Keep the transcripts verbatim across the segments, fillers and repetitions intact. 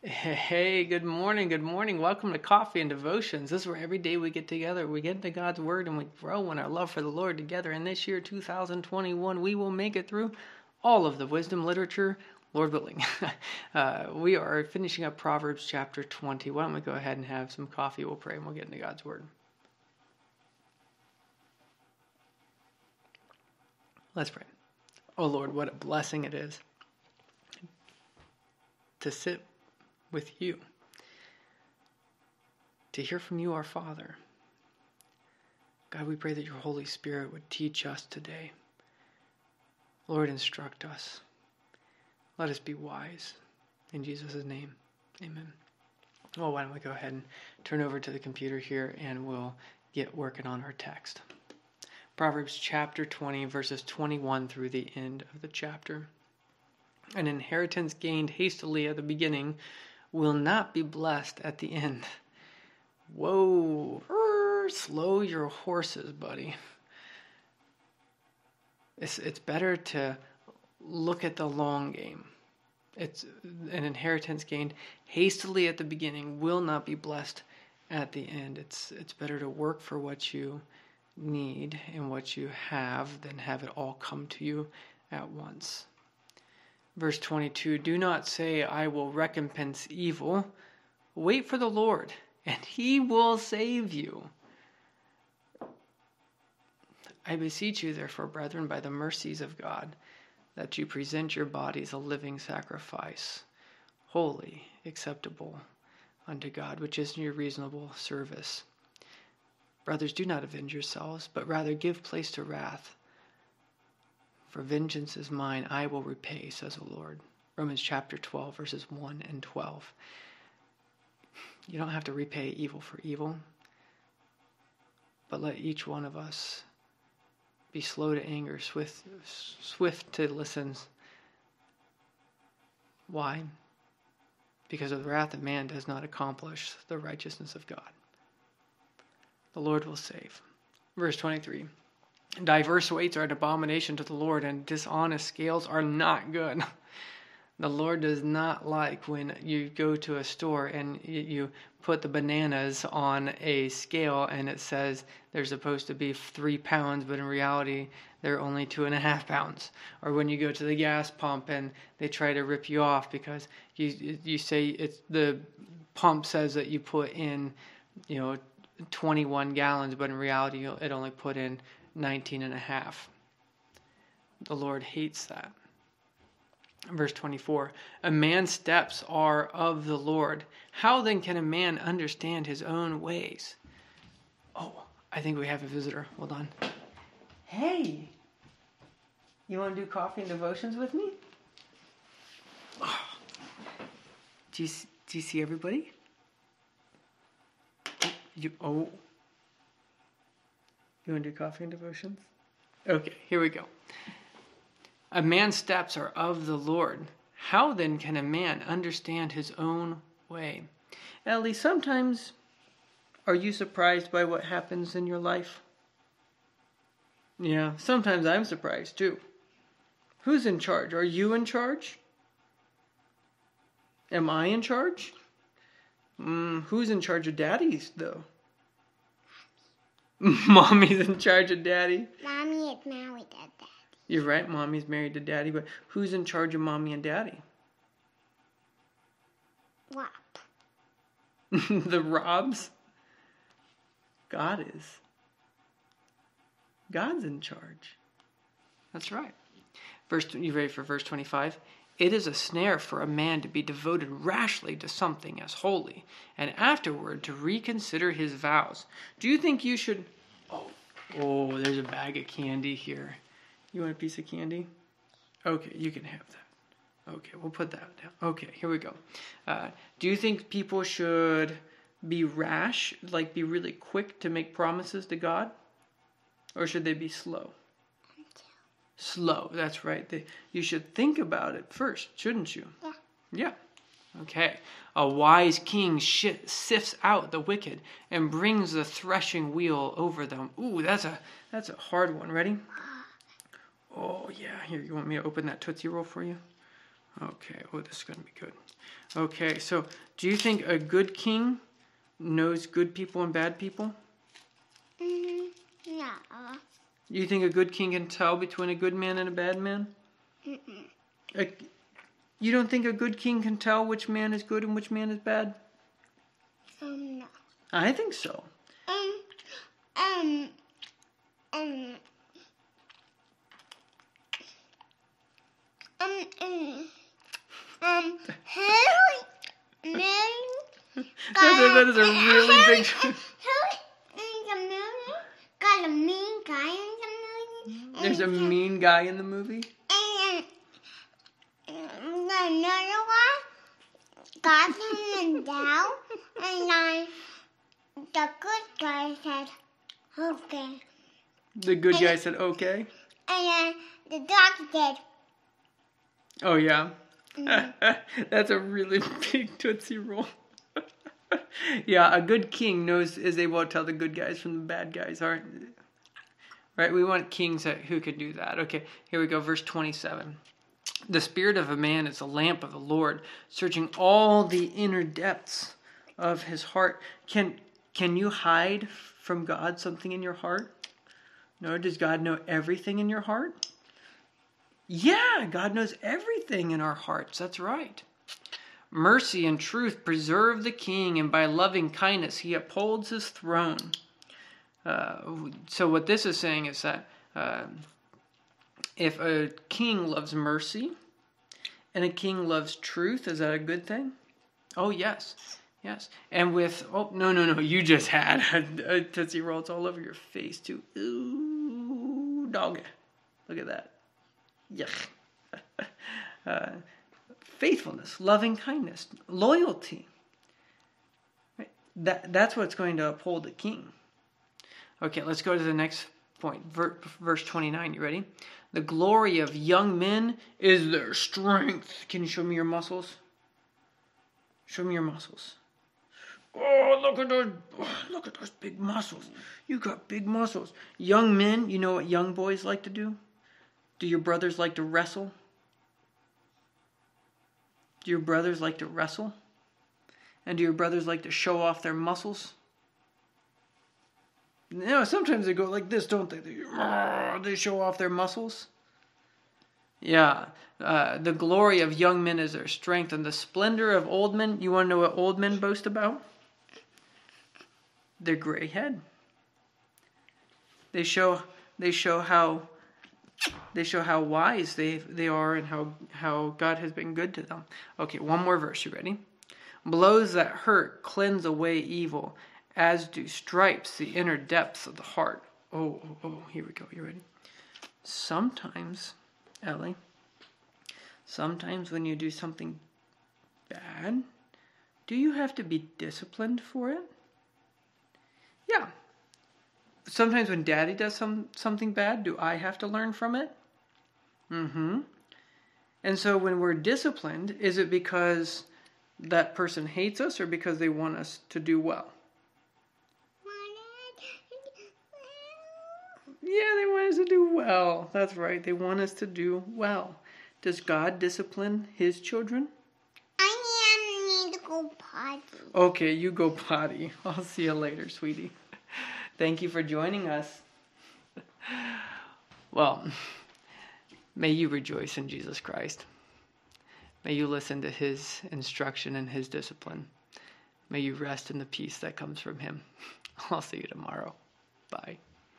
Hey, good morning, good morning. Welcome to Coffee and Devotions. This is where every day we get together, we get into God's Word, and we grow in our love for the Lord together. And this year, two thousand twenty-one, we will make it through all of the wisdom literature, Lord willing. uh, we are finishing up Proverbs chapter twenty. Why don't we go ahead and have some coffee? We'll pray and we'll get into God's Word. Let's pray. Oh Lord, what a blessing it is to sit with you, to hear from you, our Father. God, we pray that your Holy Spirit would teach us today. Lord, instruct us. Let us be wise. In Jesus' name, amen. Well, why don't we go ahead and turn over to the computer here and we'll get working on our text. Proverbs chapter twenty, verses twenty-one through the end of the chapter. An inheritance gained hastily at the beginning will not be blessed at the end. Whoa, slow your horses, buddy. It's, it's better to look at the long game. It's an inheritance gained hastily at the beginning will not be blessed at the end. It's, it's better to work for what you need and what you have than have it all come to you at once. Verse twenty-two, do not say, I will recompense evil. Wait for the Lord, and he will save you. I beseech you, therefore, brethren, by the mercies of God, that you present your bodies a living sacrifice, holy, acceptable unto God, which is your reasonable service. Brothers, do not avenge yourselves, but rather give place to wrath. For vengeance is mine, I will repay, says the Lord. Romans chapter twelve, verses one and twelve. You don't have to repay evil for evil, but let each one of us be slow to anger, swift, swift to listen. Why? Because the wrath of man does not accomplish the righteousness of God. The Lord will save. Verse twenty-three. Diverse weights are an abomination to the Lord, and dishonest scales are not good. The Lord does not like when you go to a store and you put the bananas on a scale and it says they're supposed to be three pounds, but in reality they're only two and a half pounds. Or when you go to the gas pump and they try to rip you off because you you say it's the pump says that you put in, you know, twenty-one gallons, but in reality it only put in nineteen and a half. The Lord hates that. Verse twenty-four, a man's steps are of the Lord. How then can a man understand his own ways? Oh, I think we have a visitor. Hold on. Hey, you want to do coffee and devotions with me? Oh. Do you, do you see everybody? You, oh. You want to do coffee and devotions? Okay, here we go. A man's steps are of the Lord. How then can a man understand his own way? Ellie, sometimes are you surprised by what happens in your life? Yeah, sometimes I'm surprised too. Who's in charge? Are you in charge? Am I in charge? Mm, who's in charge of daddies, though? Mommy's in charge of daddy. Mommy is married to daddy. You're right, mommy's married to daddy, but who's in charge of mommy and daddy? Rob. The Robs? God is. God's in charge. That's right. Verse, you ready for verse twenty-five? It is a snare for a man to be devoted rashly to something as holy, and afterward to reconsider his vows. Do you think you should... Oh, oh, there's a bag of candy here. You want a piece of candy? Okay, you can have that. Okay, we'll put that down. Okay, here we go. Uh, do you think people should be rash, like be really quick to make promises to God? Or should they be slow? Slow, that's right. They, you should think about it first, shouldn't you? Yeah. Yeah. Okay. A wise king sh- sifts out the wicked and brings the threshing wheel over them. Ooh, that's a that's a hard one. Ready? Oh, yeah. Here, you want me to open that Tootsie Roll for you? Okay, oh, this is going to be good. Okay, so do you think a good king knows good people and bad people? Mm, no. You think a good king can tell between a good man and a bad man? Mm-mm. A, you don't think a good king can tell which man is good and which man is bad? Um, no. I think so. Um, um, um, um, um, um, Harry, Mary, That is, that is a really big... Harry in the movie got a mean guy in the movie. There's a mean guy in the movie? And then another one got him down, and then the good guy said, okay. The good guy said, okay? And then the dog said, Oh, yeah? mm. That's a really big Tootsie Roll. Yeah, a good king knows is able to tell the good guys from the bad guys, aren't right? We want kings that, who could do that. Okay, here we go, verse twenty-seven. The spirit of a man is a lamp of the Lord, searching all the inner depths of his heart. Can can you hide from God something in your heart? No, does God know everything in your heart? Yeah, God knows everything in our hearts. That's right. Mercy and truth preserve the king, and by loving kindness he upholds his throne. Uh, so what this is saying is that uh, if a king loves mercy and a king loves truth, is that a good thing? Oh, yes. Yes. And with, oh, no, no, no, you just had a, a Tootsie Roll. It's all over your face, too. Ooh, dog. Look at that. Yuck. uh, faithfulness, loving kindness, loyalty. Right? That, that's what's going to uphold the king. Okay, let's go to the next point. Ver, verse twenty-nine, you ready? The glory of young men is their strength. Can you show me your muscles? Show me your muscles. Oh, look at those, oh, look at those big muscles. You got big muscles. Young men, you know what young boys like to do? Do your brothers like to wrestle? Do your brothers like to wrestle? And do your brothers like to show off their muscles? You know, sometimes they go like this, don't they? They, they show off their muscles. Yeah. Uh, the glory of young men is their strength, and the splendor of old men. You want to know what old men boast about? Their gray head. They show. They show how. They show how wise they they are and how how God has been good to them. Okay, one more verse. You ready? Blows that hurt cleanse away evil, as do stripes the inner depths of the heart. Oh, oh, oh, here we go. You ready? Sometimes, Ellie, sometimes when you do something bad, do you have to be disciplined for it? Yeah. Sometimes when Daddy does some something bad, do I have to learn from it? Mm-hmm. And so when we're disciplined, is it because that person hates us or because they want us to do well? Yeah, they want us to do well. That's right. They want us to do well. Does God discipline his children? I need to go potty. Okay, you go potty. I'll see you later, sweetie. Thank you for joining us. Well, may you rejoice in Jesus Christ. May you listen to his instruction and his discipline. May you rest in the peace that comes from him. I'll see you tomorrow. Bye.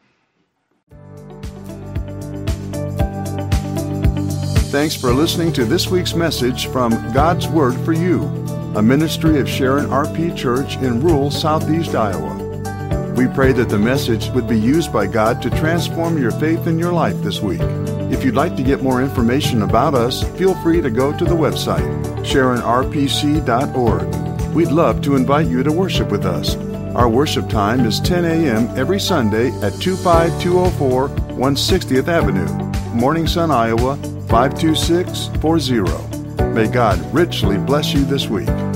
Thanks for listening to this week's message from God's Word for You, a ministry of Sharon R P Church in rural southeast Iowa. We pray that the message would be used by God to transform your faith in your life this week. If you'd like to get more information about us, feel free to go to the website, sharon r p c dot org. We'd love to invite you to worship with us. Our worship time is ten a.m. every Sunday at two five two oh four one hundred sixtieth Avenue, Morning Sun, Iowa, five two six four zero. May God richly bless you this week.